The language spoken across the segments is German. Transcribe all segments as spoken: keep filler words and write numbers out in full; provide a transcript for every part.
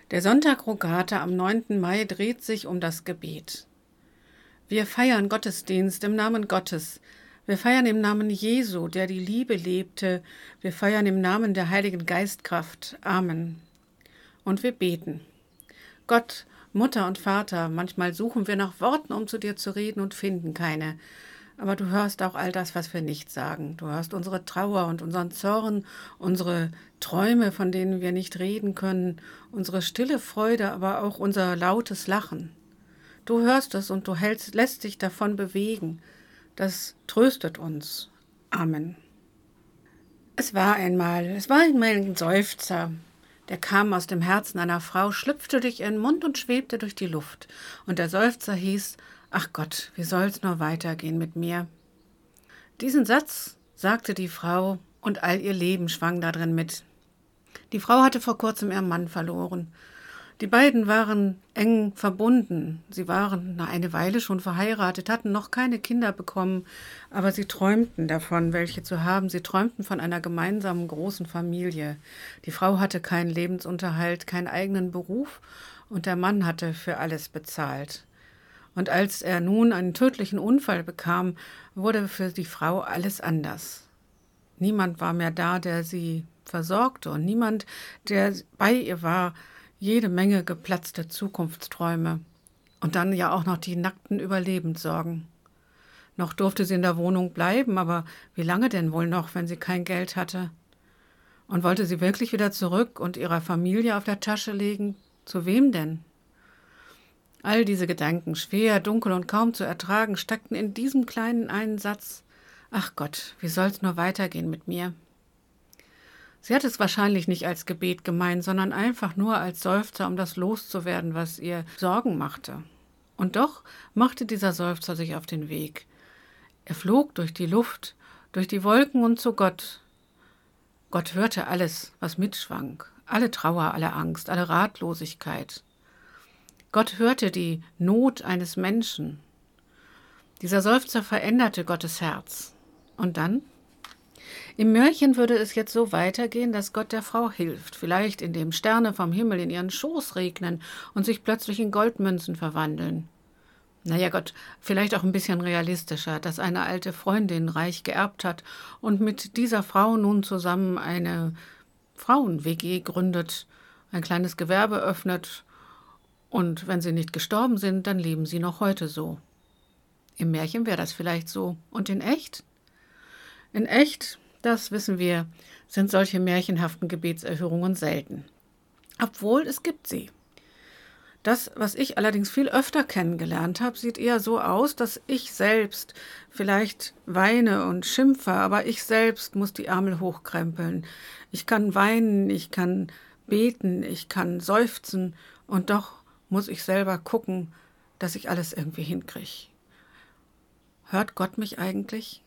Der Sonntag Rogate am neunten Mai dreht sich um das Gebet. Wir feiern Gottesdienst im Namen Gottes. Wir feiern im Namen Jesu, der die Liebe lebte. Wir feiern im Namen der Heiligen Geistkraft. Amen. Und wir beten. Gott, Mutter und Vater, manchmal suchen wir nach Worten, um zu dir zu reden und finden keine. Aber du hörst auch all das, was wir nicht sagen. Du hörst unsere Trauer und unseren Zorn, unsere Träume, von denen wir nicht reden können, unsere stille Freude, aber auch unser lautes Lachen. Du hörst es und du hältst, lässt dich davon bewegen. Das tröstet uns. Amen. Es war einmal, es war einmal ein Seufzer. Der kam aus dem Herzen einer Frau, schlüpfte durch ihren Mund und schwebte durch die Luft. Und der Seufzer hieß: Ach Gott, wie soll's nur weitergehen mit mir? Diesen Satz sagte die Frau, und all ihr Leben schwang darin mit. Die Frau hatte vor kurzem ihren Mann verloren. Die beiden waren eng verbunden. Sie waren eine Weile schon verheiratet, hatten noch keine Kinder bekommen, aber sie träumten davon, welche zu haben. Sie träumten von einer gemeinsamen großen Familie. Die Frau hatte keinen Lebensunterhalt, keinen eigenen Beruf, und der Mann hatte für alles bezahlt. Und als er nun einen tödlichen Unfall bekam, wurde für die Frau alles anders. Niemand war mehr da, der sie versorgte, und niemand, der bei ihr war. Jede Menge geplatzte Zukunftsträume. Und dann ja auch noch die nackten Überlebenssorgen. Noch durfte sie in der Wohnung bleiben, aber wie lange denn wohl noch, wenn sie kein Geld hatte? Und wollte sie wirklich wieder zurück und ihrer Familie auf der Tasche legen? Zu wem denn? All diese Gedanken, schwer, dunkel und kaum zu ertragen, steckten in diesem kleinen einen Satz: Ach Gott, wie soll's nur weitergehen mit mir? Sie hat es wahrscheinlich nicht als Gebet gemeint, sondern einfach nur als Seufzer, um das loszuwerden, was ihr Sorgen machte. Und doch machte dieser Seufzer sich auf den Weg. Er flog durch die Luft, durch die Wolken und zu Gott. Gott hörte alles, was mitschwang, alle Trauer, alle Angst, alle Ratlosigkeit. Gott hörte die Not eines Menschen. Dieser Seufzer veränderte Gottes Herz. Und dann? Im Märchen würde es jetzt so weitergehen, dass Gott der Frau hilft, vielleicht indem Sterne vom Himmel in ihren Schoß regnen und sich plötzlich in Goldmünzen verwandeln. Naja Gott, vielleicht auch ein bisschen realistischer, dass eine alte Freundin reich geerbt hat und mit dieser Frau nun zusammen eine Frauen-W G gründet, ein kleines Gewerbe öffnet, und wenn sie nicht gestorben sind, dann leben sie noch heute so. Im Märchen wäre das vielleicht so. Und in echt? In echt, das wissen wir, sind solche märchenhaften Gebetserhörungen selten. Obwohl, es gibt sie. Das, was ich allerdings viel öfter kennengelernt habe, sieht eher so aus, dass ich selbst vielleicht weine und schimpfe, aber ich selbst muss die Ärmel hochkrempeln. Ich kann weinen, ich kann beten, ich kann seufzen, und doch muss ich selber gucken, dass ich alles irgendwie hinkriege. Hört Gott mich eigentlich?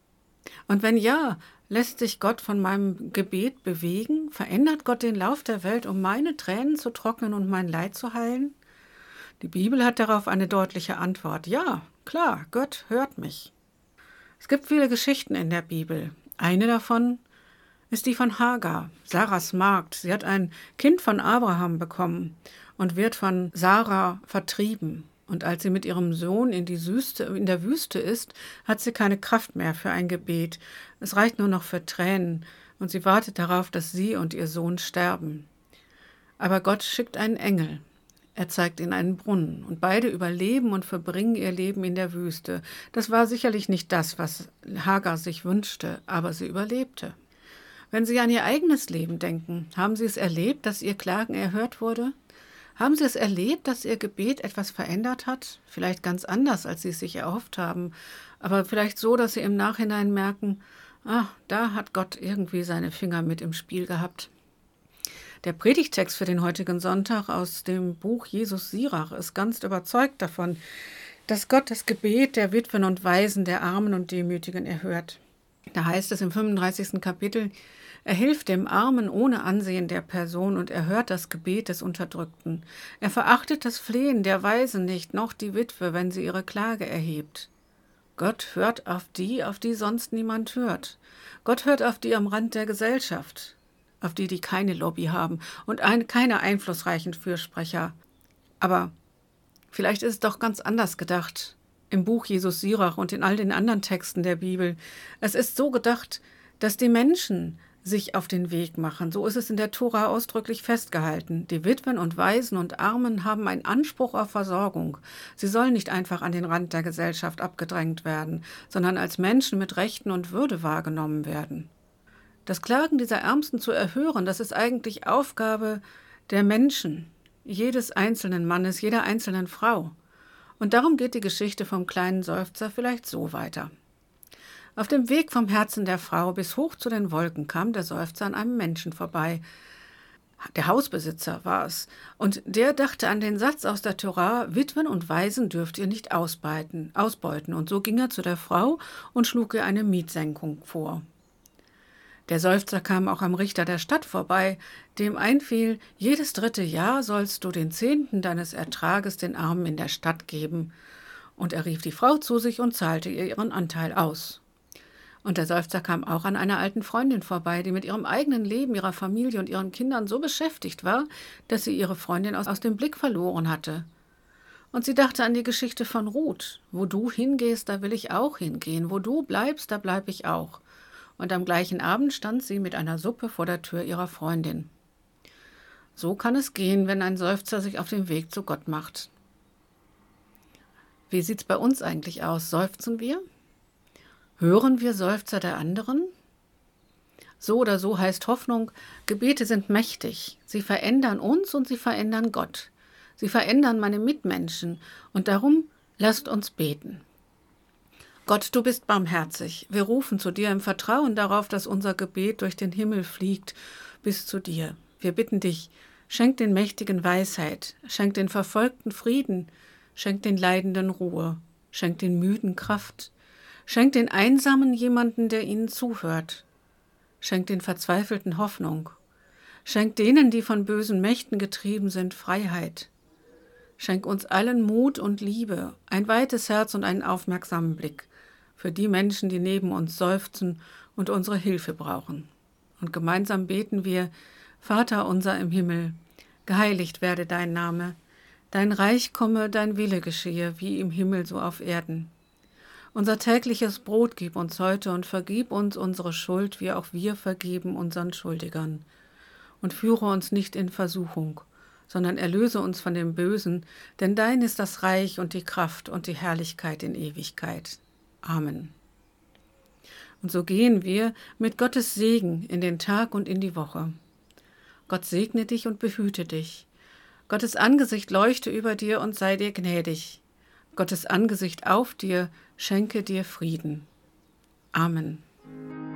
Und wenn ja, lässt sich Gott von meinem Gebet bewegen? Verändert Gott den Lauf der Welt, um meine Tränen zu trocknen und mein Leid zu heilen? Die Bibel hat darauf eine deutliche Antwort. Ja, klar, Gott hört mich. Es gibt viele Geschichten in der Bibel. Eine davon ist die von Hagar, Saras Magd. Sie hat ein Kind von Abraham bekommen und wird von Sarah vertrieben. Und als sie mit ihrem Sohn in, die Wüste, in der Wüste ist, hat sie keine Kraft mehr für ein Gebet. Es reicht nur noch für Tränen, und sie wartet darauf, dass sie und ihr Sohn sterben. Aber Gott schickt einen Engel. Er zeigt ihnen einen Brunnen, und beide überleben und verbringen ihr Leben in der Wüste. Das war sicherlich nicht das, was Hagar sich wünschte, aber sie überlebte. Wenn Sie an Ihr eigenes Leben denken, haben Sie es erlebt, dass Ihr Klagen erhört wurde? Haben Sie es erlebt, dass Ihr Gebet etwas verändert hat? Vielleicht ganz anders, als Sie es sich erhofft haben, aber vielleicht so, dass Sie im Nachhinein merken: Ah, da hat Gott irgendwie seine Finger mit im Spiel gehabt. Der Predigtext für den heutigen Sonntag aus dem Buch Jesus Sirach ist ganz überzeugt davon, dass Gott das Gebet der Witwen und Waisen, der Armen und Demütigen erhört. Da heißt es im fünfunddreißigsten Kapitel: Er hilft dem Armen ohne Ansehen der Person und erhört das Gebet des Unterdrückten. Er verachtet das Flehen der Waisen nicht, noch die Witwe, wenn sie ihre Klage erhebt. Gott hört auf die, auf die sonst niemand hört. Gott hört auf die am Rand der Gesellschaft. auf die, die keine Lobby haben und ein, keine einflussreichen Fürsprecher. Aber vielleicht ist es doch ganz anders gedacht. Im Buch Jesus Sirach und in all den anderen Texten der Bibel. Es ist so gedacht, dass die Menschen sich auf den Weg machen. So ist es in der Tora ausdrücklich festgehalten. Die Witwen und Waisen und Armen haben einen Anspruch auf Versorgung. Sie sollen nicht einfach an den Rand der Gesellschaft abgedrängt werden, sondern als Menschen mit Rechten und Würde wahrgenommen werden. Das Klagen dieser Ärmsten zu erhören, das ist eigentlich Aufgabe der Menschen, jedes einzelnen Mannes, jeder einzelnen Frau. Und darum geht die Geschichte vom kleinen Seufzer vielleicht so weiter. Auf dem Weg vom Herzen der Frau bis hoch zu den Wolken kam der Seufzer an einem Menschen vorbei. Der Hausbesitzer war es, und der dachte an den Satz aus der Tora: Witwen und Waisen dürft ihr nicht ausbeuten, ausbeuten. Und so ging er zu der Frau und schlug ihr eine Mietsenkung vor. Der Seufzer kam auch am Richter der Stadt vorbei, dem einfiel: Jedes dritte Jahr sollst du den Zehnten deines Ertrages den Armen in der Stadt geben. Und er rief die Frau zu sich und zahlte ihr ihren Anteil aus. Und der Seufzer kam auch an einer alten Freundin vorbei, die mit ihrem eigenen Leben, ihrer Familie und ihren Kindern so beschäftigt war, dass sie ihre Freundin aus, aus dem Blick verloren hatte. Und sie dachte an die Geschichte von Ruth: Wo du hingehst, da will ich auch hingehen. Wo du bleibst, da bleib ich auch. Und am gleichen Abend stand sie mit einer Suppe vor der Tür ihrer Freundin. So kann es gehen, wenn ein Seufzer sich auf den Weg zu Gott macht. Wie sieht's bei uns eigentlich aus? Seufzen wir? Hören wir Seufzer der anderen? So oder so heißt Hoffnung, Gebete sind mächtig. Sie verändern uns und sie verändern Gott. Sie verändern meine Mitmenschen. Und darum lasst uns beten. Gott, du bist barmherzig. Wir rufen zu dir im Vertrauen darauf, dass unser Gebet durch den Himmel fliegt bis zu dir. Wir bitten dich, schenk den Mächtigen Weisheit, schenk den Verfolgten Frieden, schenk den Leidenden Ruhe, schenk den Müden Kraft. Schenk den Einsamen jemanden, der ihnen zuhört. Schenk den Verzweifelten Hoffnung. Schenk denen, die von bösen Mächten getrieben sind, Freiheit. Schenk uns allen Mut und Liebe, ein weites Herz und einen aufmerksamen Blick für die Menschen, die neben uns seufzen und unsere Hilfe brauchen. Und gemeinsam beten wir: Vater unser im Himmel, geheiligt werde dein Name, dein Reich komme, dein Wille geschehe, wie im Himmel so auf Erden. Unser tägliches Brot gib uns heute und vergib uns unsere Schuld, wie auch wir vergeben unseren Schuldigern. Und führe uns nicht in Versuchung, sondern erlöse uns von dem Bösen, denn dein ist das Reich und die Kraft und die Herrlichkeit in Ewigkeit. Amen. Und so gehen wir mit Gottes Segen in den Tag und in die Woche. Gott segne dich und behüte dich. Gottes Angesicht leuchte über dir und sei dir gnädig. Gottes Angesicht auf dir schenke dir Frieden. Amen.